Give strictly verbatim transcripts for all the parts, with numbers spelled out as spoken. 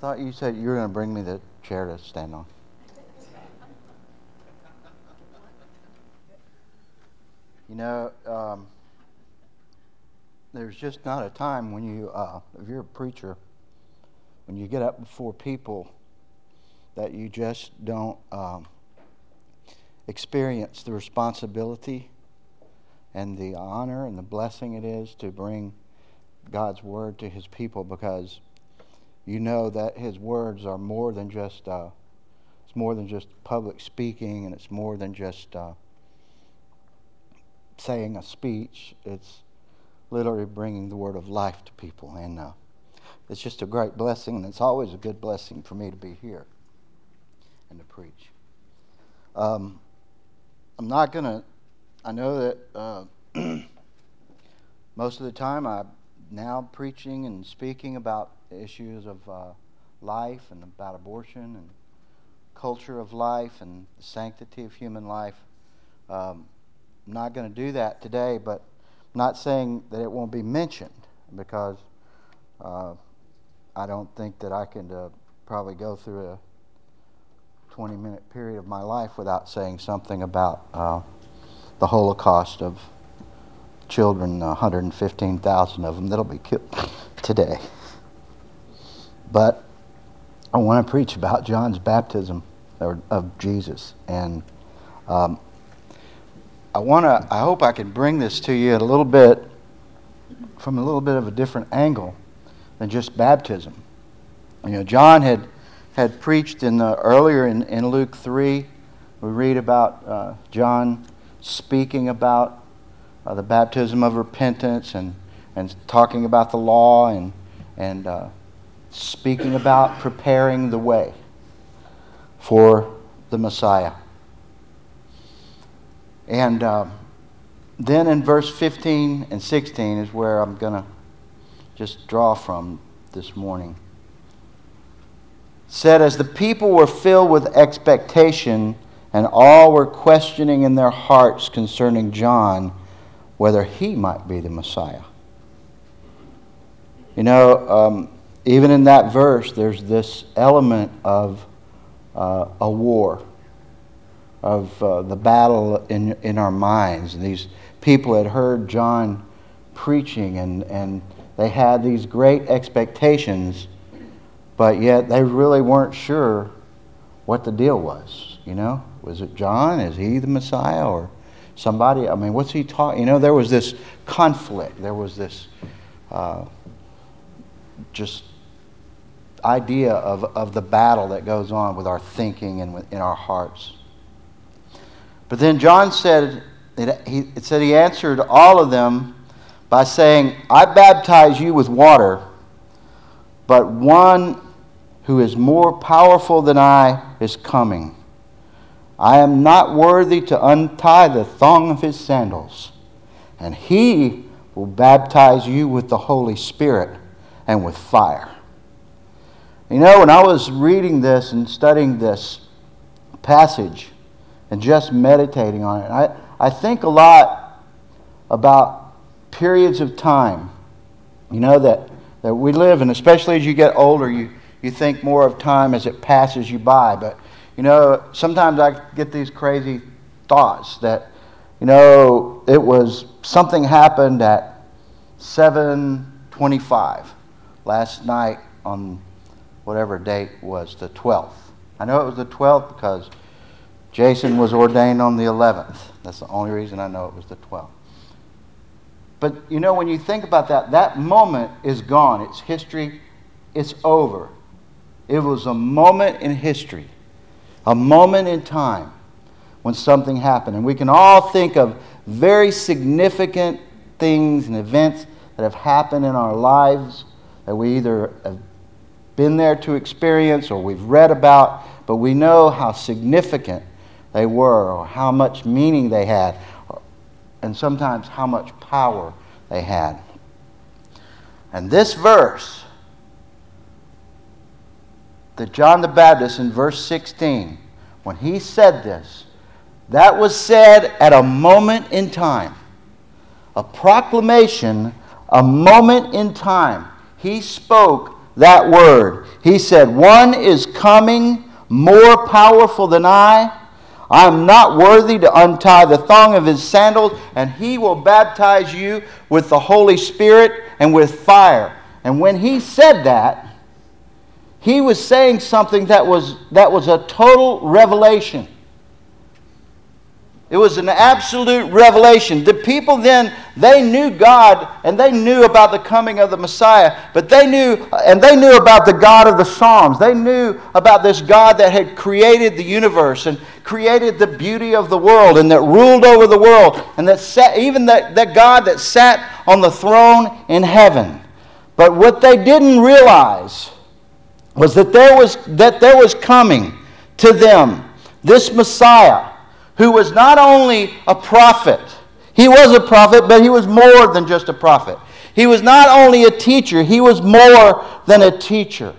thought you said you were going to bring me the chair to stand on. You know, um, there's just not a time when you, uh, if you're a preacher, when you get up before people that you just don't um, experience the responsibility and the honor and the blessing it is to bring God's word to his people, because you know that his words are more than just uh, it's more than just public speaking, and it's more than just uh, saying a speech. It's literally bringing the word of life to people, and uh, it's just a great blessing, and it's always a good blessing for me to be here and to preach. Um, I'm not going to, I know that uh, most of the time I'm now preaching and speaking about issues of uh, life and about abortion and culture of life and the sanctity of human life. Um, I'm not going to do that today, but I'm not saying that it won't be mentioned, because uh, I don't think that I can uh, probably go through a twenty-minute period of my life without saying something about uh, the Holocaust of children, one hundred fifteen thousand of them that'll be killed today. But I want to preach about John's baptism of Jesus, and um, I want to. I hope I can bring this to you a little bit from a little bit of a different angle than just baptism. You know, John had had preached in the earlier in, in Luke three. We read about uh, John speaking about uh, the baptism of repentance and and talking about the law and and uh, speaking about preparing the way for the Messiah. And uh, then in verse fifteen and sixteen is where I'm going to just draw from this morning. It said, as the people were filled with expectation, and all were questioning in their hearts concerning John whether he might be the Messiah. You know, um, even in that verse, there's this element of uh, a war, of uh, the battle in in our minds. And these people had heard John preaching, and, and they had these great expectations, but yet they really weren't sure what the deal was. You know, was it John? Is he the Messiah, or somebody? I mean, what's he talking? You know, there was this conflict. There was this uh, just idea of, of the battle that goes on with our thinking and in our hearts. But then John said, it, he, it said he answered all of them by saying, I baptize you with water, but one who is more powerful than I is coming. I am not worthy to untie the thong of his sandals, and he will baptize you with the Holy Spirit and with fire. You know, when I was reading this and studying this passage and just meditating on it, I, I think a lot about periods of time, you know, that, that we live in. Especially as you get older, you, you think more of time as it passes you by. But, you know, sometimes I get these crazy thoughts that, you know, it was something happened at seven twenty-five last night on whatever date was, the twelfth. I know it was the twelfth because Jason was ordained on the eleventh. That's the only reason I know it was the twelfth. But, you know, when you think about that, that moment is gone. It's history. It's over. It was a moment in history, a moment in time when something happened. And we can all think of very significant things and events that have happened in our lives that we either have been there to experience or we've read about, but we know how significant they were, or how much meaning they had, and sometimes how much power they had. And this verse that John the Baptist in verse sixteen, when he said this, that was said at a moment in time. A proclamation, a moment in time. He spoke that word. He said, "One is coming more powerful than I. I am not worthy to untie the thong of his sandals, and he will baptize you with the Holy Spirit and with fire." And when he said that, he was saying something that was, that was a total revelation. It was an absolute revelation. The people then, they knew God and they knew about the coming of the Messiah, but they knew, and they knew about the God of the Psalms. They knew about this God that had created the universe and created the beauty of the world and that ruled over the world, and that sat, even that, that God that sat on the throne in heaven. But what they didn't realize was that there was, that there was coming to them this Messiah, who was not only a prophet. He was a prophet, but he was more than just a prophet. He was not only a teacher, he was more than a teacher.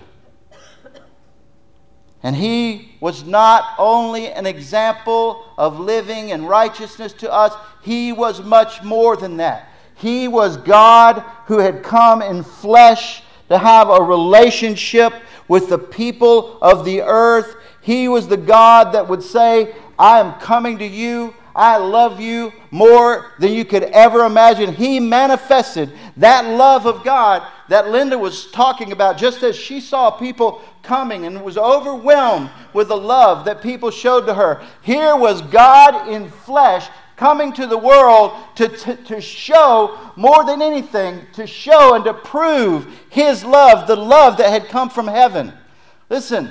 And he was not only an example of living in righteousness to us, he was much more than that. He was God who had come in flesh to have a relationship with the people of the earth. He was the God that would say, "I am coming to you. I love you more than you could ever imagine." He manifested that love of God that Linda was talking about, just as she saw people coming and was overwhelmed with the love that people showed to her. Here was God in flesh coming to the world to, to, to show, more than anything, to show and to prove His love, the love that had come from heaven. Listen,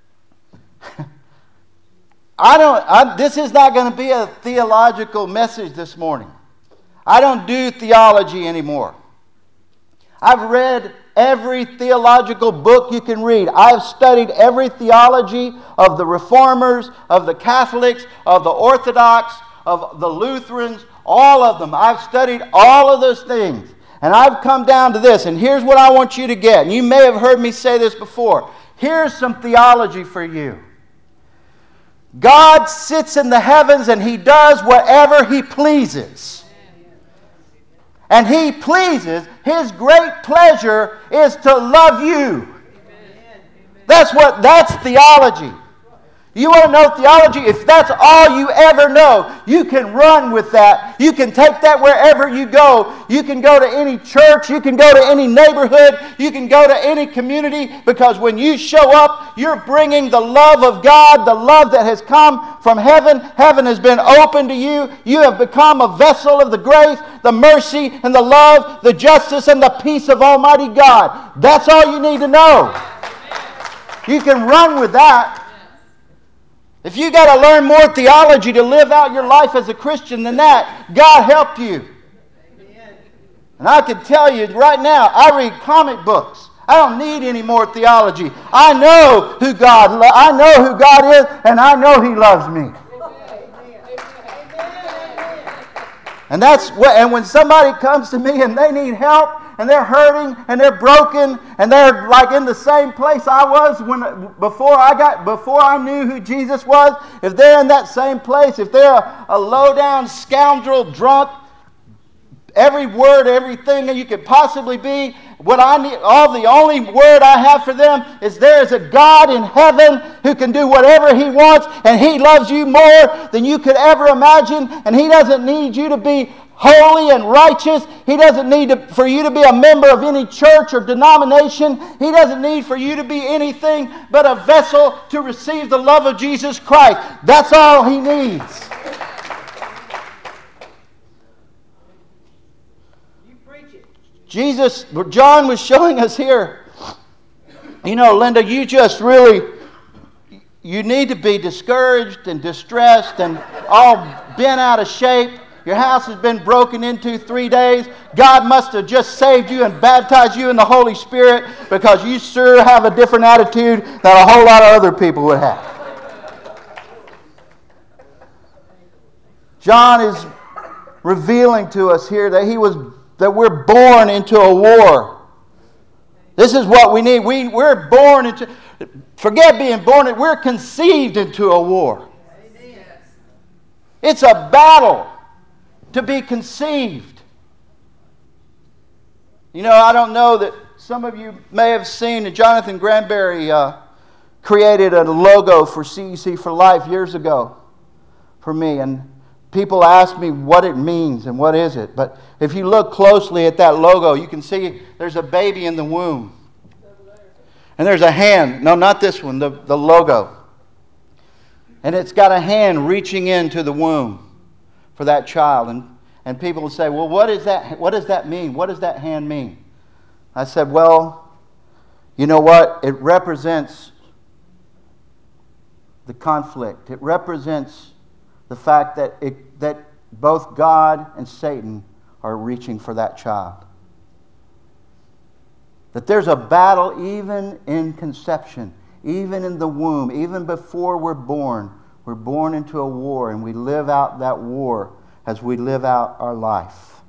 I don't. I, this is not going to be a theological message this morning. I don't do theology anymore. I've read every theological book you can read. I've studied every theology of the Reformers, of the Catholics, of the Orthodox, of the Lutherans, all of them. I've studied all of those things. And I've come down to this. And here's what I want you to get. And you may have heard me say this before. Here's some theology for you. God sits in the heavens and He does whatever He pleases. And He pleases, His great pleasure is to love you. That's what, that's theology. You want to know theology? If that's all you ever know, you can run with that. You can take that wherever you go. You can go to any church. You can go to any neighborhood. You can go to any community, because when you show up, you're bringing the love of God, the love that has come from heaven. Heaven has been open to you. You have become a vessel of the grace, the mercy, and the love, the justice, and the peace of Almighty God. That's all you need to know. You can run with that. If you got to learn more theology to live out your life as a Christian than that, God help you. And I can tell you right now, I read comic books. I don't need any more theology. I know who God lo- I know who God is, and I know He loves me. And that's what, and when somebody comes to me and they need help, and they're hurting, and they're broken, and they're like in the same place I was when before I got before I knew who Jesus was. If they're in that same place, if they're a, a low-down scoundrel, drunk, every word, everything that you could possibly be, what I need, all the only word I have for them is there is a God in heaven who can do whatever He wants, and He loves you more than you could ever imagine, and He doesn't need you to be holy and righteous. He doesn't need to, for you to be a member of any church or denomination. He doesn't need for you to be anything but a vessel to receive the love of Jesus Christ. That's all He needs. You preach it. Jesus, John was showing us here. You know, Linda, you just really, you need to be discouraged and distressed and all bent out of shape. Your house has been broken into three days. God must have just saved you and baptized you in the Holy Spirit, because you sure have a different attitude than a whole lot of other people would have. John is revealing to us here that he was that we're born into a war. This is what we need. We, we're born into, forget being born, we're conceived into a war. It's a battle to be conceived. You know, I don't know that some of you may have seen that Jonathan Granberry uh, created a logo for C E C for Life years ago for me. And people ask me what it means and what is it. But if you look closely at that logo, you can see there's a baby in the womb. And there's a hand. No, not this one, the, the logo. And it's got a hand reaching into the womb for that child. And, and people will say, well, what is that? What does that mean? What does that hand mean? I said, well, you know what? It represents the conflict. It represents the fact that it, that both God and Satan are reaching for that child. That there's a battle even in conception, even in the womb, even before we're born. We're born into a war, and we live out that war as we live out our life.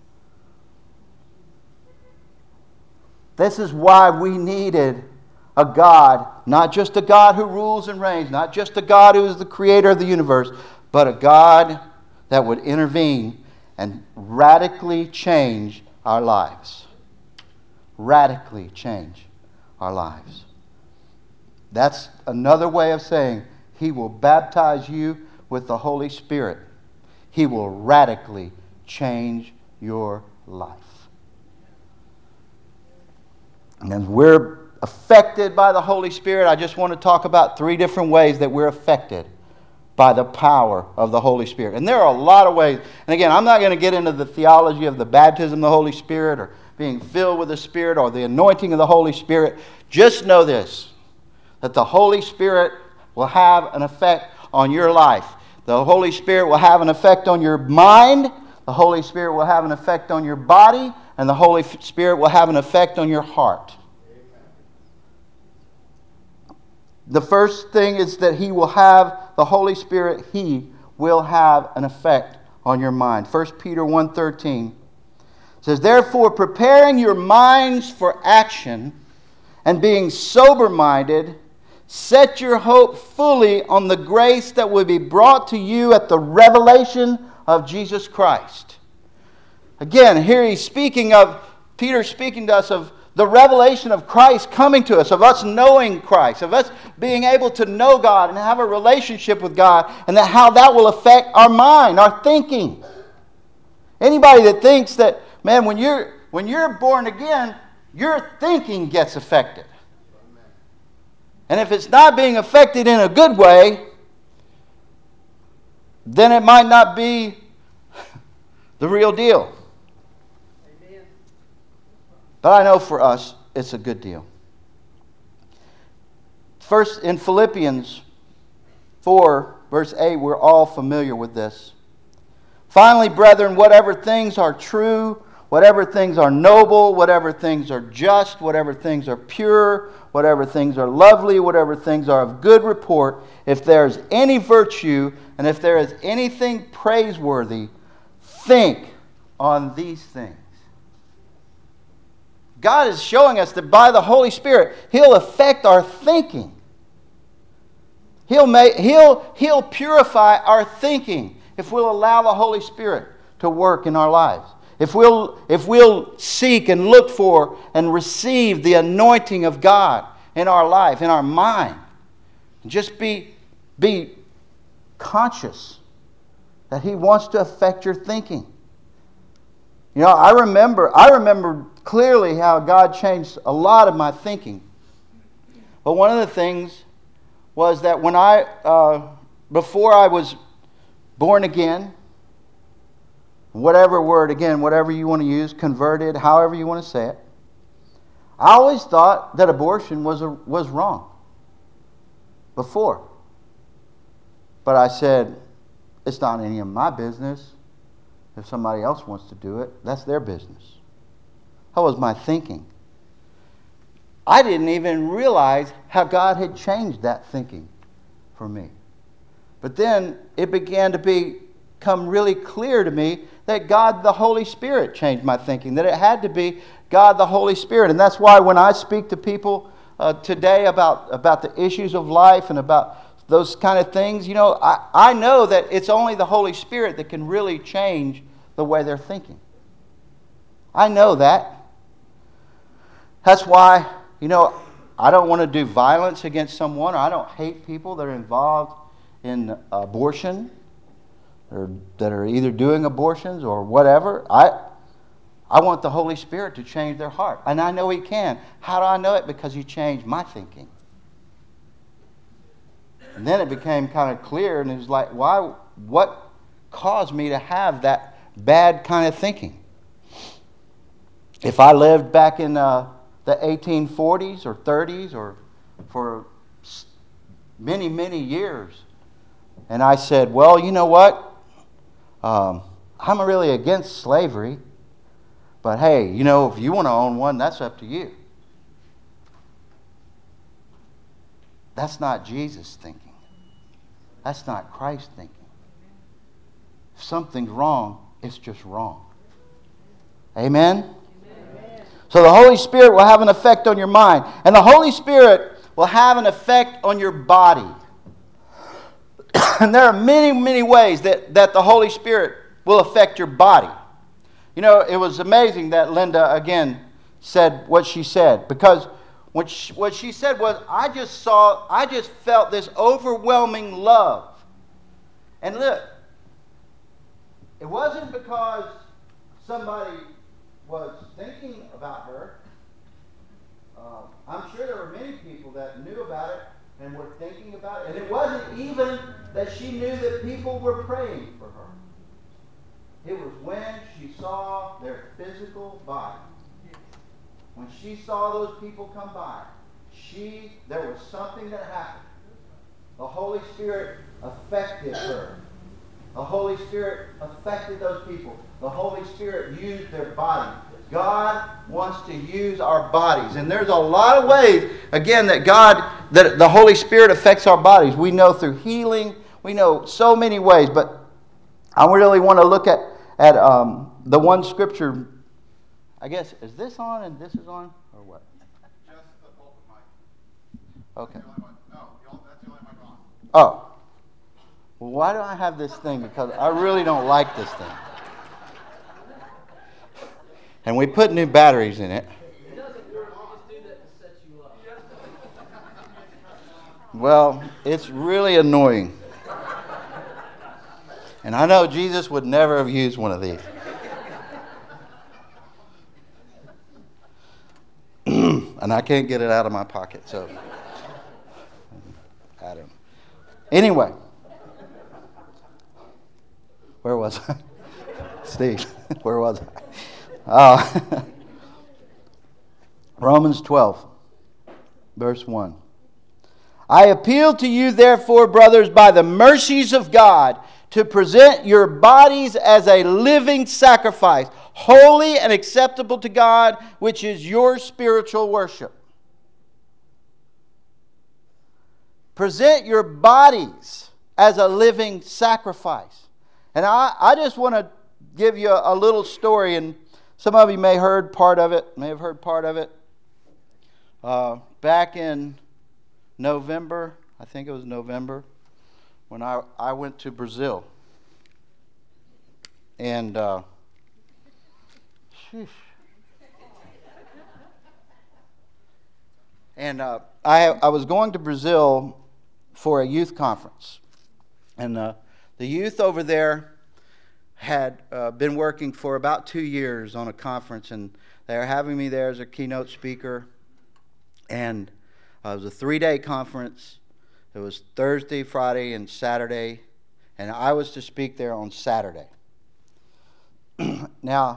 This is why we needed a God, not just a God who rules and reigns, not just a God who is the creator of the universe, but a God that would intervene and radically change our lives. Radically change our lives. That's another way of saying He will baptize you with the Holy Spirit. He will radically change your life. And as we're affected by the Holy Spirit, I just want to talk about three different ways that we're affected by the power of the Holy Spirit. And there are a lot of ways. And again, I'm not going to get into the theology of the baptism of the Holy Spirit or being filled with the Spirit or the anointing of the Holy Spirit. Just know this, that the Holy Spirit will have an effect on your life. The Holy Spirit will have an effect on your mind. The Holy Spirit will have an effect on your body. And the Holy Spirit will have an effect on your heart. The first thing is that He will have, the Holy Spirit, He will have an effect on your mind. First Peter one thirteen says, therefore, preparing your minds for action and being sober-minded, set your hope fully on the grace that will be brought to you at the revelation of Jesus Christ. Again, here he's speaking of, Peter's speaking to us of the revelation of Christ coming to us, of us knowing Christ, of us being able to know God and have a relationship with God, and that how that will affect our mind, our thinking. Anybody that thinks that, man, when you're when you're born again, your thinking gets affected. And if it's not being affected in a good way, then it might not be the real deal. But I know for us, it's a good deal. First, in Philippians four, verse eight, we're all familiar with this. Finally, brethren, whatever things are true, whatever things are noble, whatever things are just, whatever things are pure, whatever things are lovely, whatever things are of good report, if there is any virtue, and if there is anything praiseworthy, think on these things. God is showing us that by the Holy Spirit, He'll affect our thinking. He'll make, He'll, He'll purify our thinking if we'll allow the Holy Spirit to work in our lives. If we'll, if we'll seek and look for and receive the anointing of God in our life, in our mind. Just be, be conscious that He wants to affect your thinking. You know, I remember, I remember clearly how God changed a lot of my thinking. But one of the things was that when I, uh, before I was born again, whatever word, again, whatever you want to use, converted, however you want to say it, I always thought that abortion was a, was wrong. Before. But I said, it's not any of my business. If somebody else wants to do it, that's their business. That was my thinking. I didn't even realize how God had changed that thinking for me. But then it began to become really clear to me that God the Holy Spirit changed my thinking, that it had to be God the Holy Spirit. And that's why when I speak to people uh, today about, about the issues of life and about those kind of things, you know, I, I know that it's only the Holy Spirit that can really change the way they're thinking. I know that. That's why, you know, I don't want to do violence against someone, or I don't hate people that are involved in abortion, or that are either doing abortions or whatever. I I want the Holy Spirit to change their heart. And I know He can. How do I know it? Because He changed my thinking. And then it became kind of clear, and it was like, why? What caused me to have that bad kind of thinking? If I lived back in uh, the eighteen forties or thirties or for many, many years, and I said, well, you know what? Um, I'm really against slavery, but hey, you know, if you want to own one, that's up to you. That's not Jesus thinking. That's not Christ thinking. If something's wrong, it's just wrong. Amen? Amen? So the Holy Spirit will have an effect on your mind. And the Holy Spirit will have an effect on your body. And there are many, many ways that, that the Holy Spirit will affect your body. You know, it was amazing that Linda, again, said what she said. Because what she, what she said was, I just saw, I just felt this overwhelming love. And look, it wasn't because somebody was thinking about her. Uh, I'm sure there were many people that knew about it and were thinking about it. And it wasn't even that she knew that people were praying for her. It was when she saw their physical body. When she saw those people come by, she there was something that happened. The Holy Spirit affected her. The Holy Spirit affected those people. The Holy Spirit used their body. God wants to use our bodies. And there's a lot of ways, again, that God, that the Holy Spirit affects our bodies. We know through healing. We know so many ways. But I really want to look at, at um, the one scripture. I guess, is this on and this is on? Or what? Just the pulpit mic. Okay. That's the only one. No, that's the only mic on. Oh. Well, why do I have this thing? Because I really don't like this thing. And we put new batteries in it. It doesn't work. We just do that to set you up. Well, it's really annoying. And I know Jesus would never have used one of these. And I can't get it out of my pocket, so I don't. Anyway, where was I? Steve, where was I? Uh, Romans twelve, verse one. I appeal to you, therefore, brothers, by the mercies of God, to present your bodies as a living sacrifice, holy and acceptable to God, which is your spiritual worship. Present your bodies as a living sacrifice. And I, I just want to give you a, a little story, and some of you may have heard part of it, may have heard part of it. Uh, back in November, I think it was November, when I, I went to Brazil. And uh, sheesh. And uh, I I was going to Brazil for a youth conference. And uh, the youth over there had uh, been working for about two years on a conference, and they were having me there as a keynote speaker. And uh, it was a three-day conference. It was Thursday, Friday, and Saturday, and I was to speak there on Saturday. Now,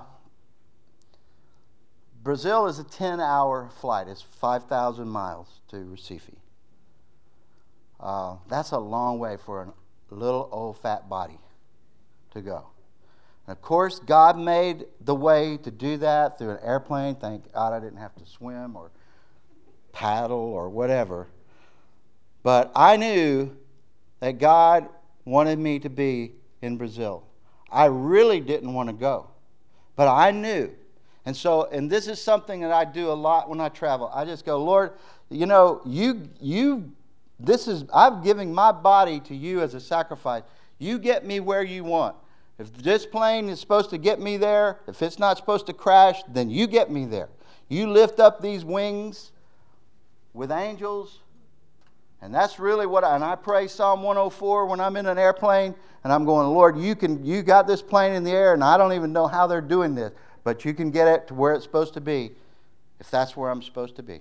Brazil is a ten-hour flight. It's five thousand miles to Recife. Uh, that's a long way for a little old fat body to go. And of course, God made the way to do that through an airplane. Thank God I didn't have to swim or paddle or whatever. But I knew that God wanted me to be in Brazil. I really didn't want to go, but I knew. And so, and this is something that I do a lot when I travel. I just go, Lord, you know, you, you, this is, I'm giving my body to you as a sacrifice. You get me where you want. If this plane is supposed to get me there, if it's not supposed to crash, then you get me there. You lift up these wings with angels. And that's really what I, and I pray Psalm one oh four when I'm in an airplane and I'm going, Lord, you can, you got this plane in the air and I don't even know how they're doing this, but you can get it to where it's supposed to be if that's where I'm supposed to be.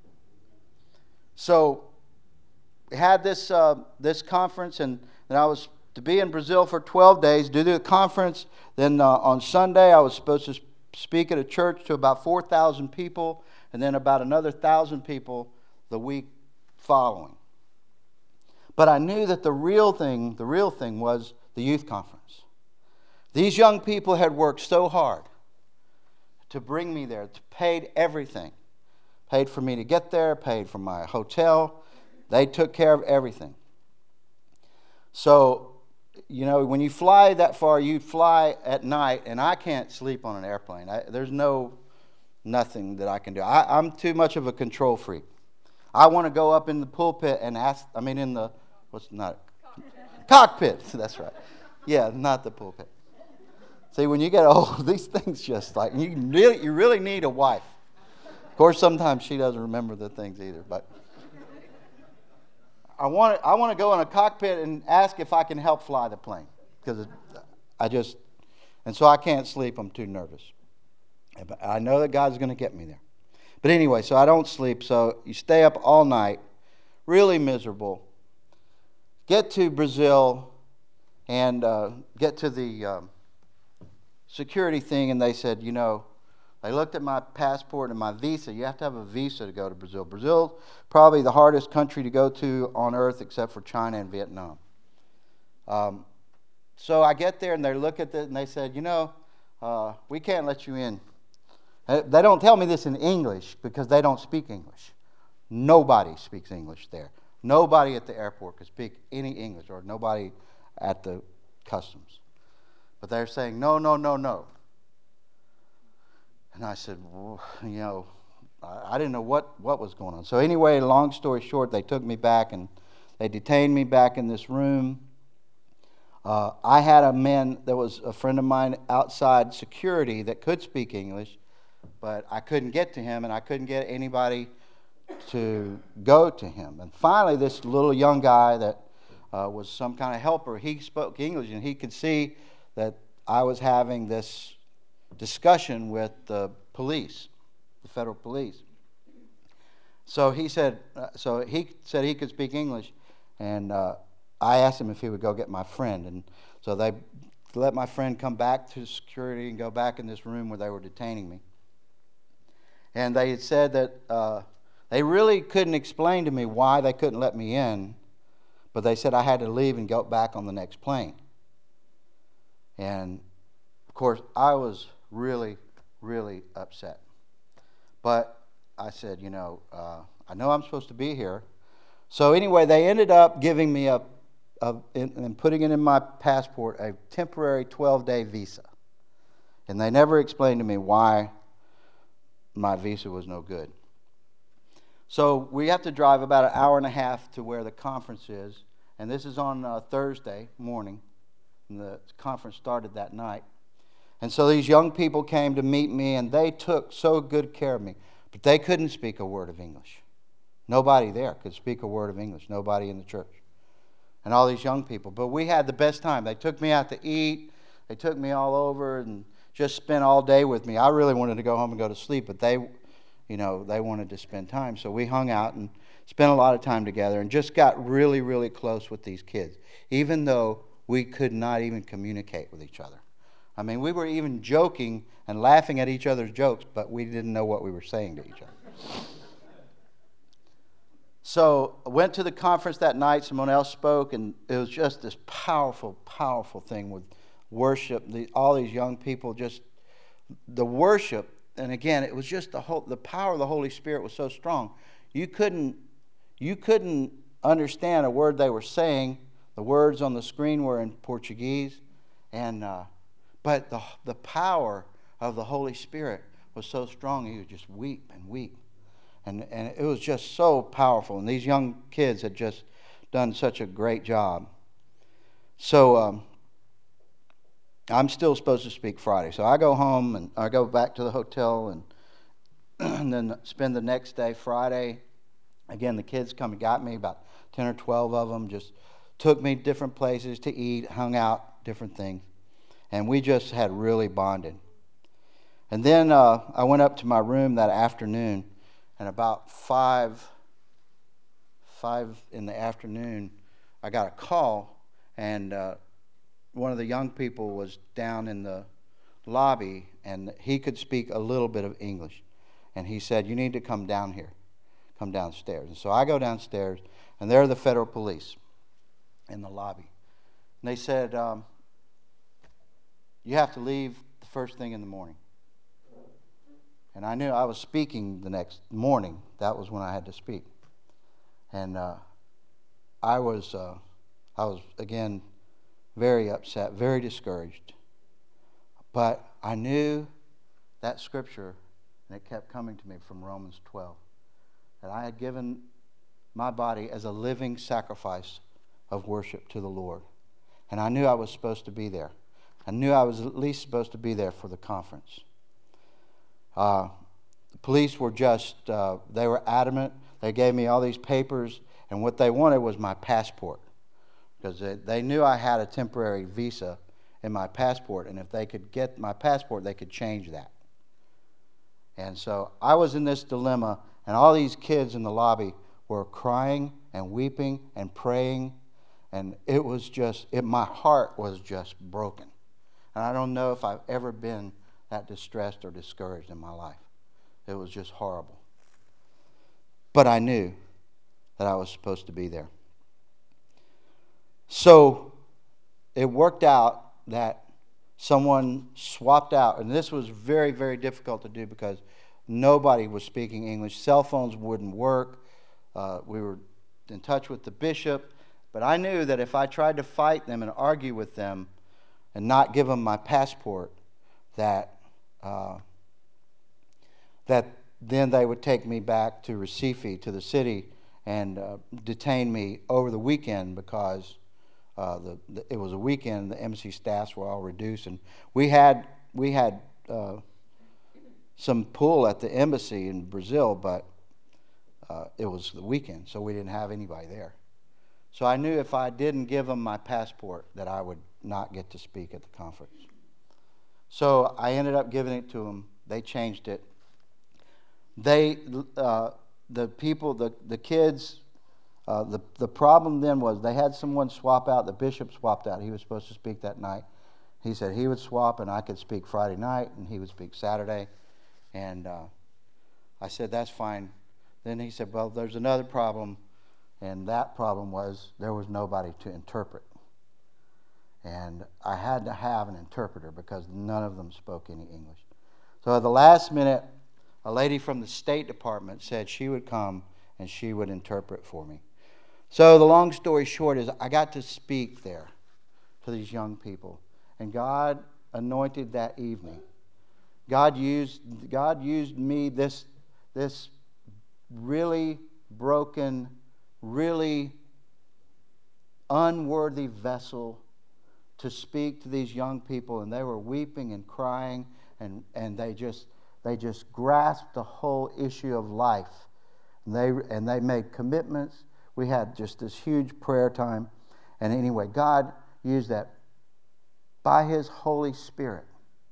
So we had this uh, this conference, and, and I was to be in Brazil for twelve days, do the conference. Then uh, on Sunday I was supposed to speak at a church to about four thousand people, and then about another one thousand people the week following. But I knew that the real thing, the real thing was the youth conference. These young people had worked so hard to bring me there, paid everything. Paid for me to get there, paid for my hotel. They took care of everything. So, you know, when you fly that far, you fly at night, and I can't sleep on an airplane. I, there's no, nothing that I can do. I, I'm too much of a control freak. I want to go up in the pulpit and ask, I mean in the, what's not? Cockpit. Cockpit, that's right. Yeah, not the pulpit. See, when you get old, these things just like, you really, you really need a wife. Of course, sometimes she doesn't remember the things either, but I want to, I want to go in a cockpit and ask if I can help fly the plane, because I just, and so I can't sleep, I'm too nervous. I know that God's going to get me there. But anyway, so I don't sleep, so you stay up all night, really miserable. Get to Brazil and uh, get to the um, security thing, and they said, you know, they looked at my passport and my visa. You have to have a visa to go to Brazil. Brazil, probably the hardest country to go to on earth except for China and Vietnam. Um, so I get there, and they look at it, and they said, you know, uh, we can't let you in. They don't tell me this in English because they don't speak English. Nobody speaks English there. Nobody at the airport could speak any English, or nobody at the customs. But they're saying, no, no, no, no. And I said, well, you know, I didn't know what, what was going on. So anyway, long story short, they took me back and they detained me back in this room. Uh, I had a man that was a friend of mine outside security that could speak English, but I couldn't get to him, and I couldn't get anybody to go to him. And finally, this little young guy that uh, was some kind of helper, he spoke English, and he could see that I was having this discussion with the police, the federal police. So he said, uh, so he said he could speak English, and uh, I asked him if he would go get my friend. And so they let my friend come back to security and go back in this room where they were detaining me. And they had said that uh, they really couldn't explain to me why they couldn't let me in, but they said I had to leave and go back on the next plane. And, of course, I was really, really upset. But I said, you know, uh, I know I'm supposed to be here. So anyway, they ended up giving me a, a in, and putting it in my passport, a temporary twelve-day visa. And they never explained to me why my visa was no good. So we have to drive about an hour and a half to where the conference is. And this is on uh, Thursday morning. And the conference started that night. And so these young people came to meet me, and they took so good care of me. But they couldn't speak a word of English. Nobody there could speak a word of English. Nobody in the church. And all these young people. But we had the best time. They took me out to eat. They took me all over and just spent all day with me. I really wanted to go home and go to sleep, but they, you know, they wanted to spend time. So we hung out and spent a lot of time together and just got really, really close with these kids, even though we could not even communicate with each other. I mean, we were even joking and laughing at each other's jokes, but we didn't know what we were saying to each other. So I went to the conference that night. Someone else spoke, and it was just this powerful, powerful thing with worship. The, all these young people, just the worship, and again, it was just the whole, the power of the Holy Spirit was so strong. You couldn't, you couldn't understand a word they were saying. The words on the screen were in Portuguese, and uh, but the the power of the Holy Spirit was so strong. You would just weep and weep, and and it was just so powerful. And these young kids had just done such a great job. So. Um, I'm still supposed to speak Friday. So I go home and I go back to the hotel, and and then spend the next day, Friday. Again, the kids come and got me, about ten or twelve of them, just took me different places to eat, hung out, different things. And we just had really bonded. And then uh, I went up to my room that afternoon, and about five, five in the afternoon, I got a call, and uh, one of the young people was down in the lobby, and he could speak a little bit of English. And he said, "You need to come down here, come downstairs." And so I go downstairs, and there are the federal police in the lobby. And they said, um, "You have to leave the first thing in the morning." And I knew I was speaking the next morning. That was when I had to speak. And uh, I was, uh, I was again, very upset, very discouraged. But I knew that scripture, and it kept coming to me from Romans twelve, that I had given my body as a living sacrifice of worship to the Lord. And I knew I was supposed to be there. I knew I was at least supposed to be there for the conference. Uh, the police were just, uh, they were adamant. They gave me all these papers, and what they wanted was my passport. Because they, they knew I had a temporary visa in my passport, and if they could get my passport, they could change that. And so I was in this dilemma, and all these kids in the lobby were crying and weeping and praying, and it was just, it, my heart was just broken. And I don't know if I've ever been that distressed or discouraged in my life. It was just horrible. But I knew that I was supposed to be there. So it worked out that someone swapped out, and this was very, very difficult to do because nobody was speaking English. Cell phones wouldn't work. Uh, we were in touch with the bishop, but I knew that if I tried to fight them and argue with them and not give them my passport, that uh, that then they would take me back to Recife, to the city, and uh, detain me over the weekend because uh, the, the it was a weekend. The embassy staffs were all reduced, and we had we had uh, some pull at the embassy in Brazil, but uh, it was the weekend, so we didn't have anybody there. So I knew if I didn't give them my passport that I would not get to speak at the conference. So I ended up giving it to them. They changed it. They, uh, the people, the, the kids, uh, the, the problem then was they had someone swap out. The bishop swapped out. He was supposed to speak that night. He said he would swap and I could speak Friday night and he would speak Saturday. And uh, I said, that's fine. Then he said, well, there's another problem. And that problem was there was nobody to interpret. And I had to have an interpreter because none of them spoke any English. So at the last minute, a lady from the State Department said she would come and she would interpret for me. So the long story short is I got to speak there to these young people. And God anointed that evening. God used God used me, this, this really broken, really unworthy vessel, to speak to these young people, and they were weeping and crying, and, and they just they just grasped the whole issue of life. And they and they made commitments. We had just this huge prayer time. And anyway, God used that by His Holy Spirit.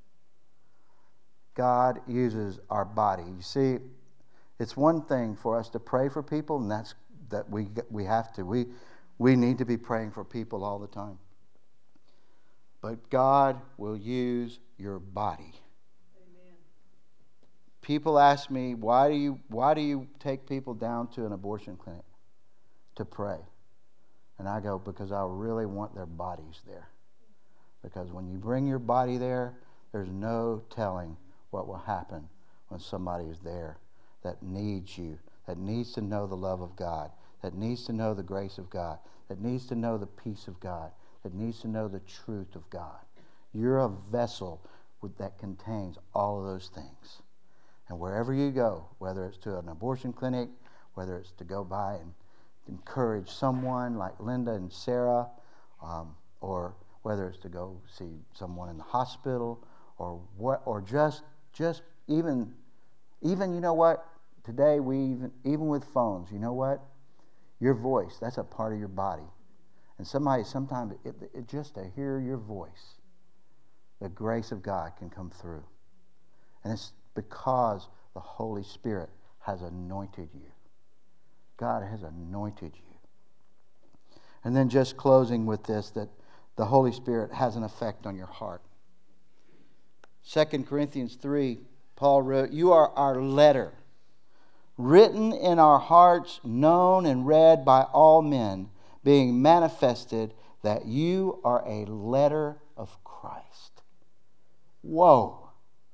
God uses our body. You see, it's one thing for us to pray for people, and that's that we we have to. We we need to be praying for people all the time. But God will use your body. Amen. People ask me, why do you why do you take people down to an abortion clinic to pray? And I go, because I really want their bodies there. Because when you bring your body there, there's no telling what will happen when somebody is there that needs you, that needs to know the love of God, that needs to know the grace of God, that needs to know the peace of God, that needs to know the truth of God. You're a vessel with, that contains all of those things. And wherever you go, whether it's to an abortion clinic, whether it's to go by and encourage someone like Linda and Sarah, um, or whether it's to go see someone in the hospital, or what, or just just even Even, you know what? Today, we even, even with phones, you know what? Your voice, that's a part of your body. And somebody, sometimes, it, it, just to hear your voice, the grace of God can come through. And it's because the Holy Spirit has anointed you. God has anointed you. And then just closing with this, that the Holy Spirit has an effect on your heart. Second Corinthians three, Paul wrote, "You are our letter, written in our hearts, known and read by all men, being manifested that you are a letter of Christ." Whoa.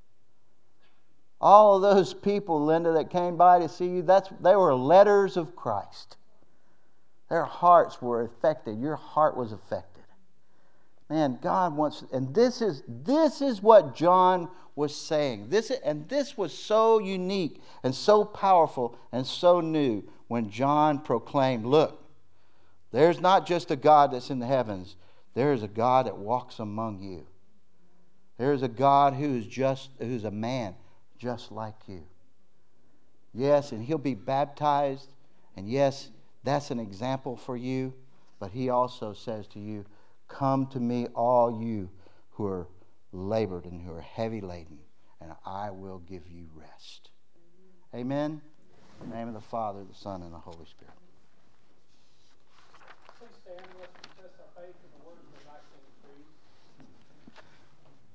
All of those people, Linda, that came by to see you, that's they were letters of Christ. Their hearts were affected. Your heart was affected. Man, God wants, and this is this is what John was saying. This and this was so unique and so powerful and so new when John proclaimed, "Look, there's not just a God that's in the heavens. There is a God that walks among you. There is a God who is just who's a man just like you." Yes, and he'll be baptized, and yes, that's an example for you, but he also says to you, "Come to me, all you who are labored and who are heavy laden, and I will give you rest." Amen. In the name of the Father, the Son, and the Holy Spirit. Please stand. Let's confess our faith in the Word of